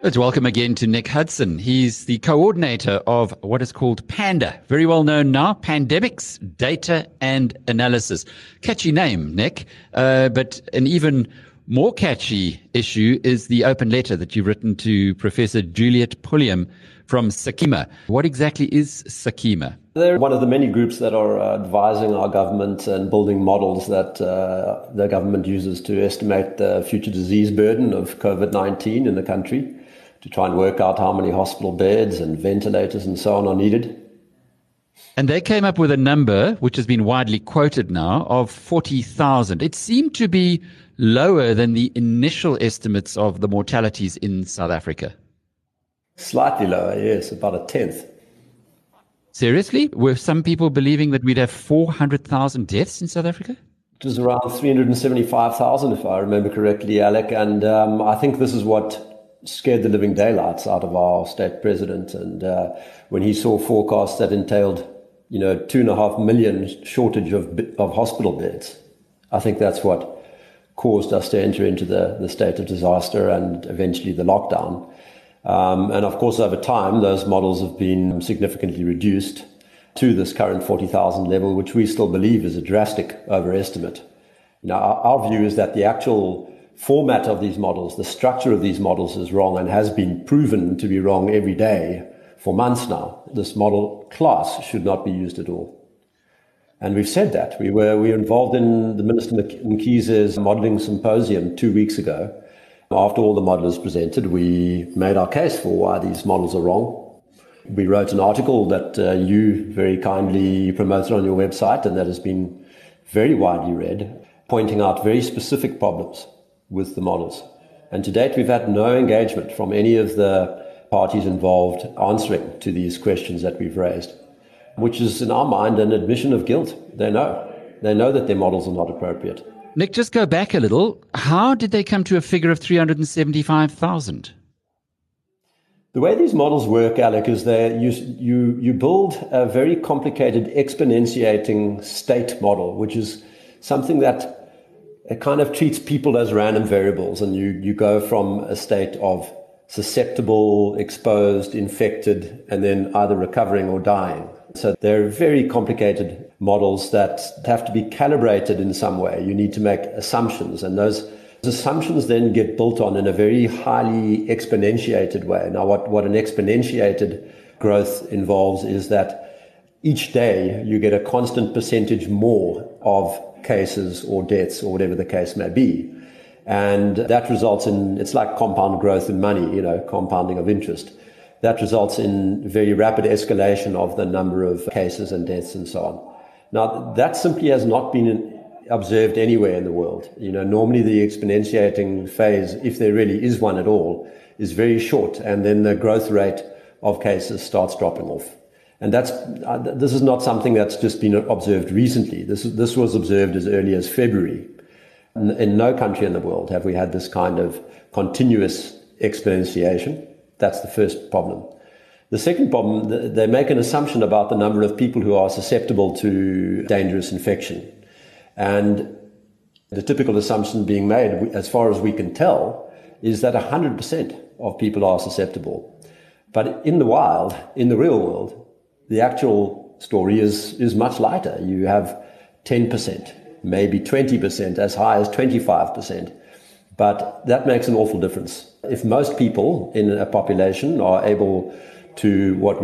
Let's welcome again to Nick Hudson. He's the coordinator of what is called PANDA, very well known now, Pandemics, Data and Analysis. Catchy name, Nick, but an even more catchy issue is the open letter that you've written to Professor Juliet Pulliam from SAKIMA. What exactly is SAKIMA? They're one of the many groups that are advising our government and building models that the government uses to estimate the future disease burden of COVID-19 in the country, to try and work out how many hospital beds and ventilators and so on are needed. And they came up with a number, which has been widely quoted now, of 40,000. It seemed to be lower than the initial estimates of the mortalities in South Africa. Slightly lower, yes, about a tenth. Seriously? Were some people believing that we'd have 400,000 deaths in South Africa? It was around 375,000, if I remember correctly, Alec. And I think this is what scared the living daylights out of our state president. And when he saw forecasts that entailed, 2.5 million shortage of hospital beds, I think that's what caused us to enter into the state of disaster and eventually the lockdown. And of course, over time, those models have been significantly reduced to this current 40,000 level, which we still believe is a drastic overestimate. Now, our view is that the actual format of these models, the structure of these models is wrong and has been proven to be wrong every day for months now. This model class should not be used at all. And we've said that. We were involved in the Minister Mkhize's modeling symposium 2 weeks ago. After all the modelers presented, we made our case for why these models are wrong. We wrote an article that you very kindly promoted on your website, and that has been very widely read, pointing out very specific problems with the models. And to date, we've had no engagement from any of the parties involved answering to these questions that we've raised, which is, in our mind, an admission of guilt. They know that their models are not appropriate. Nick, just go back a little. How did they come to a figure of 375,000? The way these models work, Alec, is that you build a very complicated exponentiating state model, which is something that it kind of treats people as random variables, and you go from a state of susceptible, exposed, infected, and then either recovering or dying. So they're very complicated models that have to be calibrated in some way. You need to make assumptions, and those assumptions then get built on in a very highly exponentiated way. Now, what an exponentiated growth involves is that each day you get a constant percentage more of cases or deaths or whatever the case may be. And that results in, it's like compound growth in money, compounding of interest. That results in very rapid escalation of the number of cases and deaths and so on. Now, that simply has not been observed anywhere in the world. Normally the exponentiating phase, if there really is one at all, is very short, and then the growth rate of cases starts dropping off. And this is not something that's just been observed recently. This was observed as early as February. In no country in the world have we had this kind of continuous exponentiation. That's the first problem. The second problem, they make an assumption about the number of people who are susceptible to dangerous infection. And the typical assumption being made, as far as we can tell, is that 100% of people are susceptible. But in the wild, in the real world, the actual story is much lighter. You have 10%, maybe 20%, as high as 25%. But that makes an awful difference. If most people in a population are able to what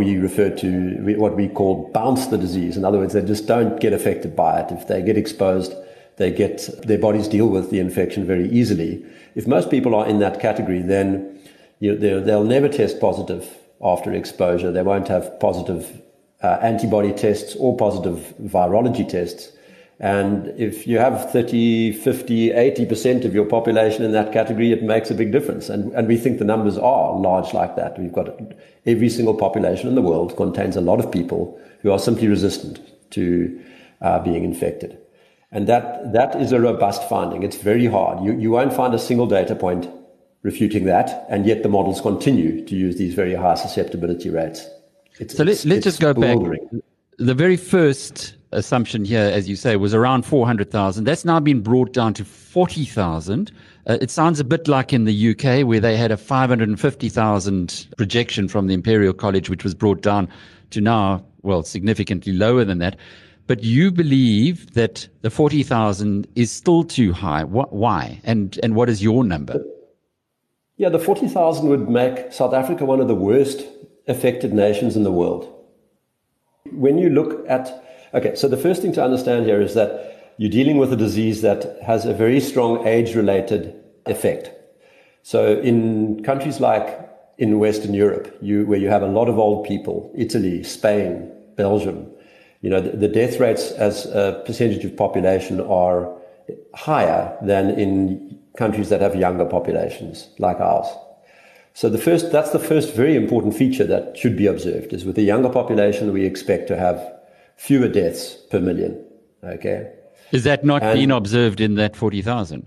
we call bounce the disease, in other words, they just don't get affected by it. If they get exposed, their bodies deal with the infection very easily. If most people are in that category, then they'll never test positive after exposure. They won't have positive antibody tests or positive virology tests. And if you have 30, 50, 80% of your population in that category, it makes a big difference. And we think the numbers are large like that. We've got every single population in the world contains a lot of people who are simply resistant to being infected. And that is a robust finding. It's very hard. You won't find a single data point refuting that, and yet the models continue to use these very high susceptibility rates. Let's just go back. The very first assumption here, as you say, was around 400,000. That's now been brought down to 40,000. It sounds a bit like in the UK, where they had a 550,000 projection from the Imperial College, which was brought down to now, well, significantly lower than that. But you believe that the 40,000 is still too high. Why? And what is your number? Yeah, the 40,000 would make South Africa one of the worst affected nations in the world. When you look at, okay, so the first thing to understand here is that you're dealing with a disease that has a very strong age-related effect. So in countries like in Western Europe, where you have a lot of old people, Italy, Spain, Belgium, the death rates as a percentage of population are higher than in countries that have younger populations like ours. So that's the first very important feature that should be observed, is with a younger population, we expect to have fewer deaths per million. Okay. Is that not being observed in that 40,000?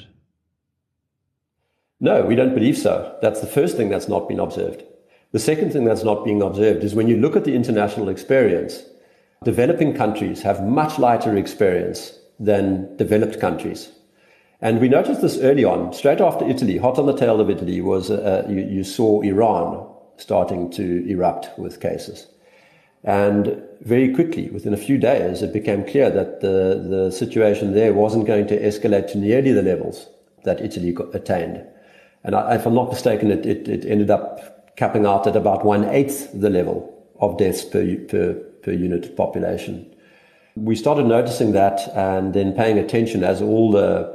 No, we don't believe so. That's the first thing that's not been observed. The second thing that's not being observed is when you look at the international experience, developing countries have much lighter experience than developed countries. And we noticed this early on, straight after Italy, hot on the tail of Italy was, you saw Iran starting to erupt with cases. And very quickly, within a few days, it became clear that the situation there wasn't going to escalate to nearly the levels that Italy attained. And if I'm not mistaken, it ended up capping out at about 1/8 the level of deaths per unit population. We started noticing that and then paying attention as all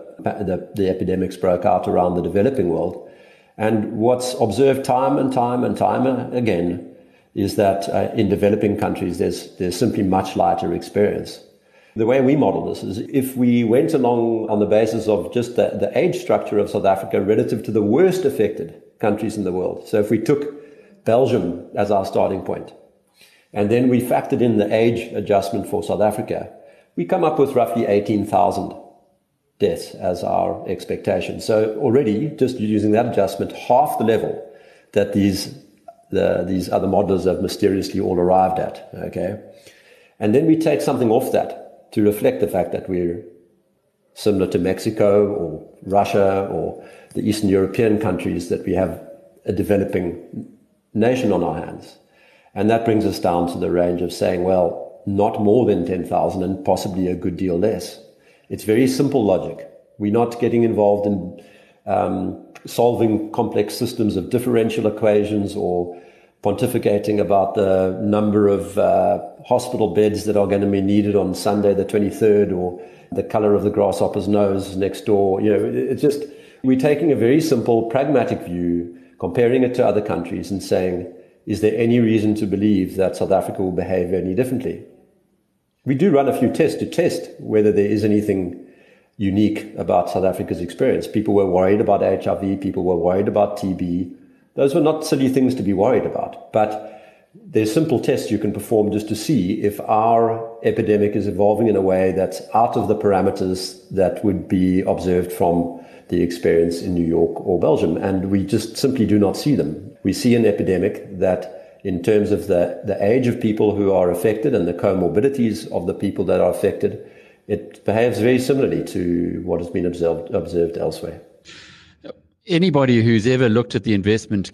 the epidemics broke out around the developing world. And what's observed time and time again is that in developing countries, there's simply much lighter experience. The way we model this is if we went along on the basis of just the age structure of South Africa relative to the worst affected countries in the world. So if we took Belgium as our starting point, and then we factored in the age adjustment for South Africa, we come up with roughly 18,000 deaths as our expectation. So already, just using that adjustment, half the level that these other modelers have mysteriously all arrived at. Okay, and then we take something off that to reflect the fact that we're similar to Mexico or Russia or the Eastern European countries, that we have a developing nation on our hands. And that brings us down to the range of saying, well, not more than 10,000 and possibly a good deal less. It's very simple logic. We're not getting involved in solving complex systems of differential equations or pontificating about the number of hospital beds that are going to be needed on Sunday the 23rd or the color of the grasshopper's nose next door. It's just, we're taking a very simple, pragmatic view, comparing it to other countries and saying, is there any reason to believe that South Africa will behave any differently? We do run a few tests to test whether there is anything unique about South Africa's experience. People were worried about HIV, people were worried about TB. Those were not silly things to be worried about, but there's simple tests you can perform just to see if our epidemic is evolving in a way that's out of the parameters that would be observed from the experience in New York or Belgium. And we just simply do not see them. We see an epidemic that, in terms of the age of people who are affected and the comorbidities of the people that are affected, it behaves very similarly to what has been observed elsewhere. Anybody who's ever looked at the investment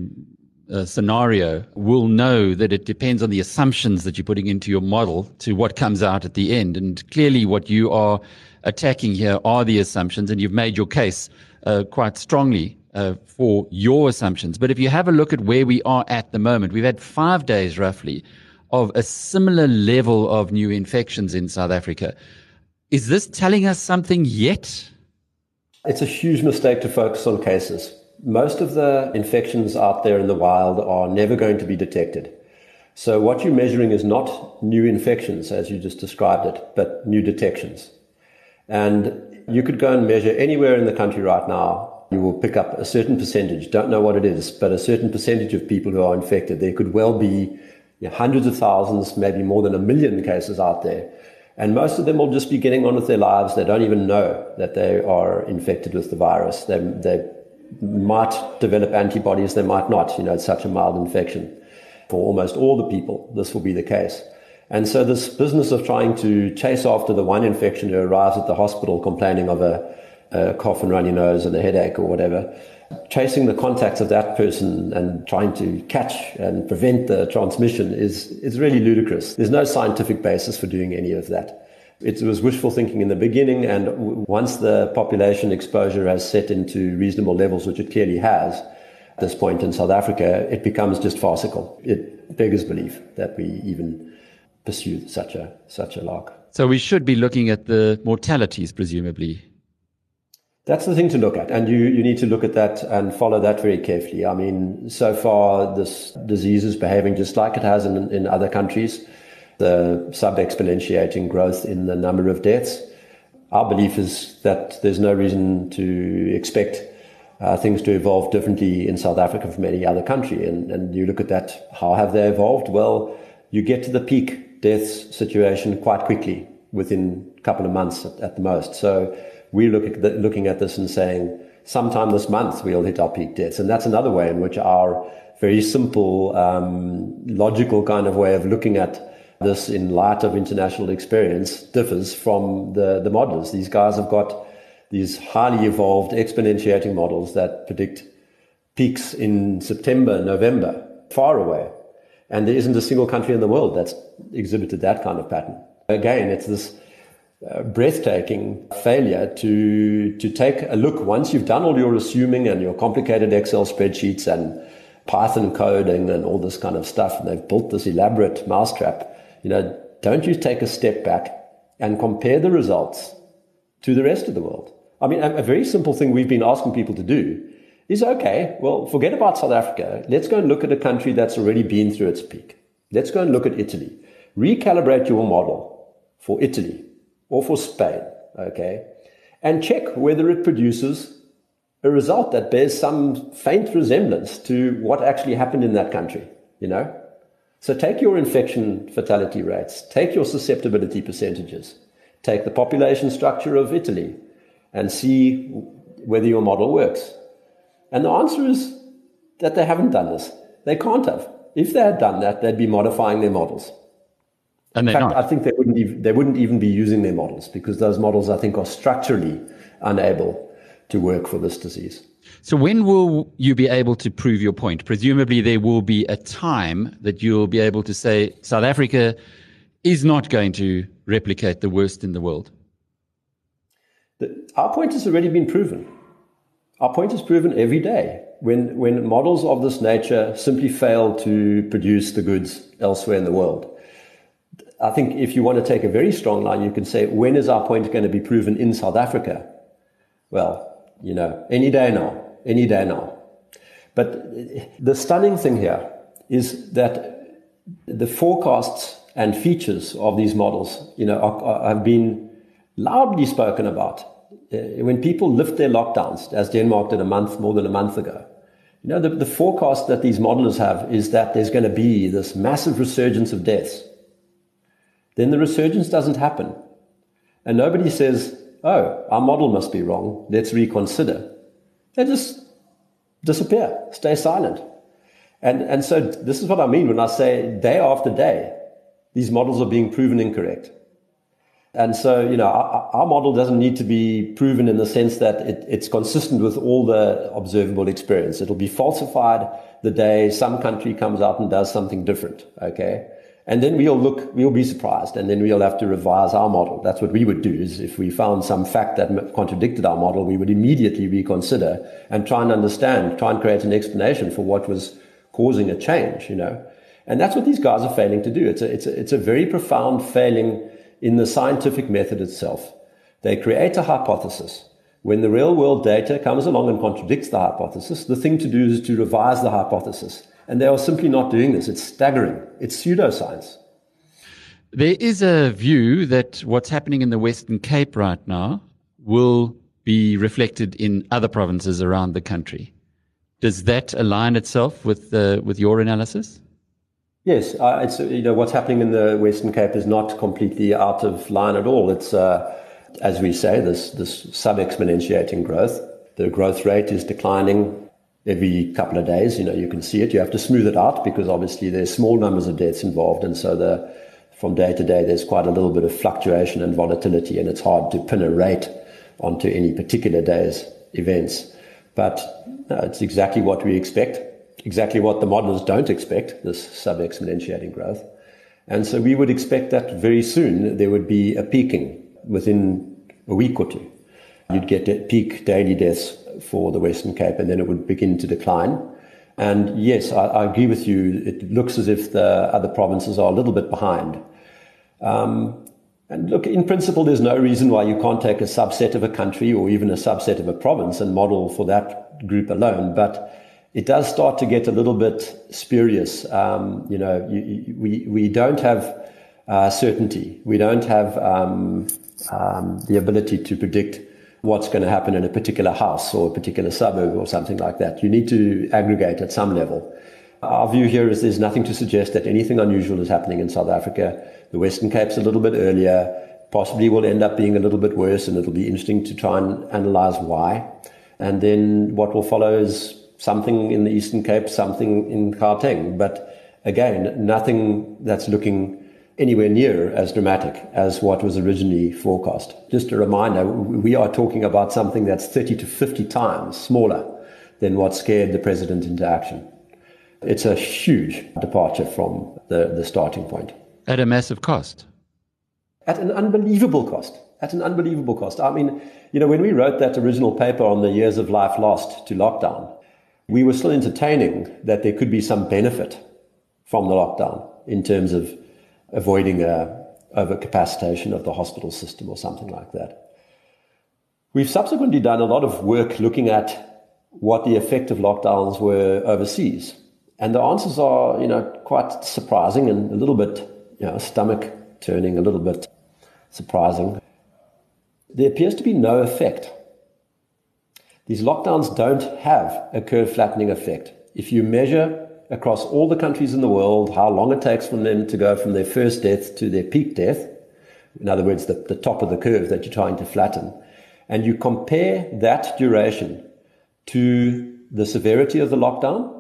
scenario will know that it depends on the assumptions that you're putting into your model to what comes out at the end. And clearly what you are attacking here are the assumptions, and you've made your case quite strongly for your assumptions. But if you have a look at where we are at the moment, we've had 5 days roughly of a similar level of new infections in South Africa. Is this telling us something yet? It's a huge mistake to focus on cases. Most of the infections out there in the wild are never going to be detected. So what you're measuring is not new infections, as you just described it, but new detections. And you could go and measure anywhere in the country right now. You will pick up a certain percentage, don't know what it is, but a certain percentage of people who are infected. There could well be hundreds of thousands, maybe more than 1 million cases out there. And most of them will just be getting on with their lives. They don't even know that they are infected with the virus. They might develop antibodies, they might not. It's such a mild infection. For almost all the people, this will be the case. And so this business of trying to chase after the one infection who arrives at the hospital complaining of a cough and runny nose and a headache or whatever, chasing the contacts of that person and trying to catch and prevent the transmission is really ludicrous. There's no scientific basis for doing any of that. It was wishful thinking in the beginning, and once the population exposure has set into reasonable levels, which it clearly has at this point in South Africa, it becomes just farcical. It beggars belief that we even pursue such a lark. So we should be looking at the mortalities, presumably. That's the thing to look at, and you need to look at that and follow that very carefully. I mean, so far this disease is behaving just like it has in other countries, the sub-exponentiating growth in the number of deaths. Our belief is that there's no reason to expect things to evolve differently in South Africa from any other country. And you look at that, how have they evolved? Well, you get to the peak deaths situation quite quickly, within a couple of months at the most. So we're looking at this and saying, sometime this month we'll hit our peak deaths. And that's another way in which our very simple, logical kind of way of looking at this in light of international experience differs from the modelers. These guys have got these highly evolved exponentiating models that predict peaks in September, November, far away. And there isn't a single country in the world that's exhibited that kind of pattern. Again, it's this breathtaking failure to take a look. Once you've done all your assuming and your complicated Excel spreadsheets and Python coding and all this kind of stuff, and they've built this elaborate mousetrap, don't you take a step back and compare the results to the rest of the world? I mean, a very simple thing we've been asking people to do is, okay, well, forget about South Africa. Let's go and look at a country that's already been through its peak. Let's go and look at Italy. Recalibrate your model for Italy or for Spain, okay? And check whether it produces a result that bears some faint resemblance to what actually happened in that country, So take your infection fatality rates, take your susceptibility percentages, take the population structure of Italy and see whether your model works. And the answer is that they haven't done this. They can't have. If they had done that, they'd be modifying their models. And in fact, I think they wouldn't even be using their models, because those models, I think, are structurally unable to work for this disease. So when will you be able to prove your point? Presumably there will be a time that you'll be able to say South Africa is not going to replicate the worst in the world. Our point has already been proven. Our point is proven every day. When models of this nature simply fail to produce the goods elsewhere in the world, I think if you want to take a very strong line, you can say, when is our point going to be proven in South Africa? Well, any day now. But the stunning thing here is that the forecasts and features of these models, have been loudly spoken about. When people lift their lockdowns, as Denmark did more than a month ago, the forecast that these modelers have is that there's going to be this massive resurgence of deaths. Then the resurgence doesn't happen. And nobody says, oh, our model must be wrong, let's reconsider. They just disappear, stay silent. And so this is what I mean when I say day after day, these models are being proven incorrect. And so, our model doesn't need to be proven in the sense that it's consistent with all the observable experience. It'll be falsified the day some country comes out and does something different, okay? And then we'll be surprised, and then we'll have to revise our model. That's what we would do, is if we found some fact that contradicted our model, we would immediately reconsider and try and create an explanation for what was causing a change, And that's what these guys are failing to do. It's a very profound failing in the scientific method itself. They create a hypothesis. When the real world data comes along and contradicts the hypothesis, the thing to do is to revise the hypothesis. And they are simply not doing this. It's staggering. It's pseudoscience. There is a view that what's happening in the Western Cape right now will be reflected in other provinces around the country. Does that align itself with your analysis? Yes, it's what's happening in the Western Cape is not completely out of line at all. It's as we say, this sub-exponentiating growth. The growth rate is declining every couple of days. You can see it. You have to smooth it out because obviously there's small numbers of deaths involved, and so from day to day, there's quite a little bit of fluctuation and volatility, and it's hard to pin a rate onto any particular day's events. But no, it's exactly what we expect, exactly what the modelers don't expect, this sub-exponentiating growth. And so we would expect that very soon there would be a peaking within a week or two. You'd get peak daily deaths for the Western Cape, and then it would begin to decline. And yes, I agree with you. It looks as if the other provinces are a little bit behind. And look, in principle, there's no reason why you can't take a subset of a country or even a subset of a province and model for that group alone. But it does start to get a little bit spurious. We don't have certainty. We don't have the ability to predict what's going to happen in a particular house or a particular suburb or something like that. You need to aggregate at some level. Our view here is there's nothing to suggest that anything unusual is happening in South Africa. The Western Cape's a little bit earlier, possibly will end up being a little bit worse, and it'll be interesting to try and analyze why. And then what will follow is something in the Eastern Cape, something in Gauteng. But again, nothing that's looking anywhere near as dramatic as what was originally forecast. Just a reminder, we are talking about something that's 30 to 50 times smaller than what scared the president into action. It's a huge departure from the starting point. At a massive cost. At an unbelievable cost. At an unbelievable cost. I mean, when we wrote that original paper on the years of life lost to lockdown, we were still entertaining that there could be some benefit from the lockdown in terms of avoiding overcapacitation of the hospital system or something like that. We've subsequently done a lot of work looking at what the effect of lockdowns were overseas. And the answers are, quite surprising and a little bit, stomach turning, a little bit surprising. There appears to be no effect. These lockdowns don't have a curve flattening effect. If you measure across all the countries in the world how long it takes for them to go from their first death to their peak death, in other words, the top of the curve that you're trying to flatten, and you compare that duration to the severity of the lockdown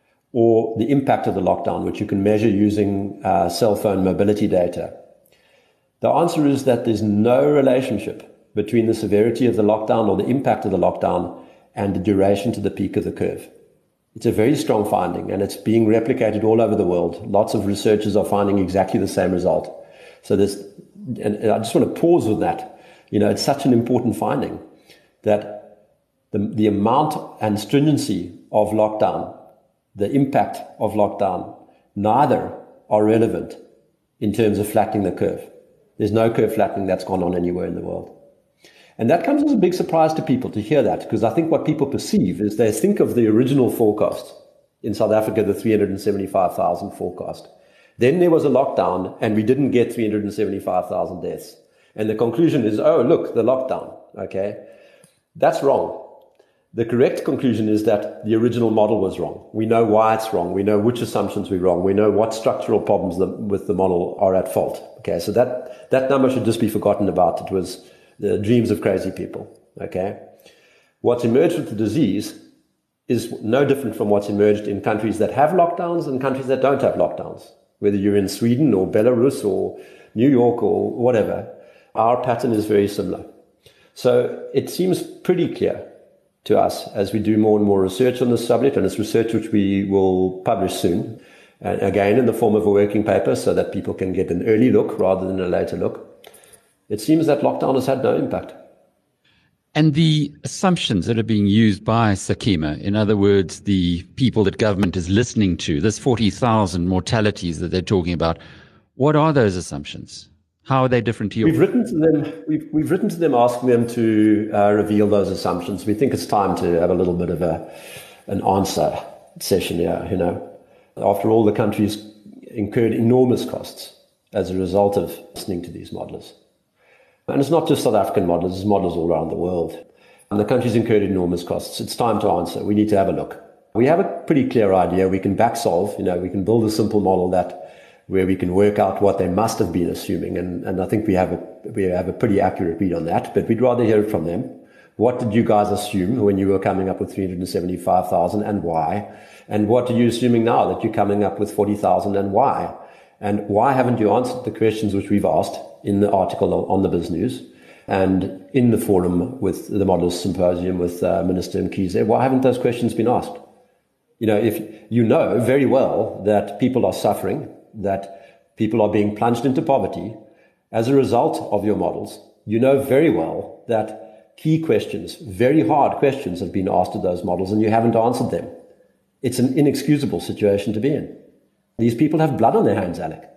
or the impact of the lockdown, which you can measure using cell phone mobility data, the answer is that there's no relationship between the severity of the lockdown or the impact of the lockdown and the duration to the peak of the curve. It's a very strong finding, and it's being replicated all over the world. Lots of researchers are finding exactly the same result. So and I just want to pause with that. It's such an important finding that the amount and stringency of lockdown, the impact of lockdown, neither are relevant in terms of flattening the curve. There's no curve flattening that's gone on anywhere in the world. And that comes as a big surprise to people to hear that, because I think what people perceive is they think of the original forecast in South Africa, the 375,000 forecast. Then there was a lockdown and we didn't get 375,000 deaths. And the conclusion is, oh, look, the lockdown. Okay. That's wrong. The correct conclusion is that the original model was wrong. We know why it's wrong. We know which assumptions we're wrong. We know what structural problems with the model are at fault. Okay. So that number should just be forgotten about. It was the dreams of crazy people. Okay. What's emerged with the disease is no different from what's emerged in countries that have lockdowns and countries that don't have lockdowns. Whether you're in Sweden or Belarus or New York or whatever, our pattern is very similar. So it seems pretty clear to us as we do more and more research on this subject, and it's research which we will publish soon, and again in the form of a working paper so that people can get an early look rather than a later look. It seems that lockdown has had no impact. And the assumptions that are being used by Sakima, in other words, the people that government is listening to, this 40,000 mortalities that they're talking about, what are those assumptions? How are they different to yours? We've written to them asking them to reveal those assumptions. We think it's time to have a little bit of an answer session here. After all, the countries incurred enormous costs as a result of listening to these modelers. And it's not just South African modelers, it's modelers all around the world. And the countries incurred enormous costs. It's time to answer. We need to have a look. We have a pretty clear idea. We can back solve. We can build a simple model where we can work out what they must have been assuming. And I think we have a pretty accurate read on that. But we'd rather hear it from them. What did you guys assume when you were coming up with 375,000 and why? And what are you assuming now that you're coming up with 40,000 and why? And why haven't you answered the questions which we've asked in the article on the Biz News and in the forum with the Modelers Symposium with Minister Mkhize? Why haven't those questions been asked? If you know very well that people are suffering, that people are being plunged into poverty as a result of your models, you know very well that key questions, very hard questions have been asked of those models and you haven't answered them. It's an inexcusable situation to be in. These people have blood on their hands, Alec.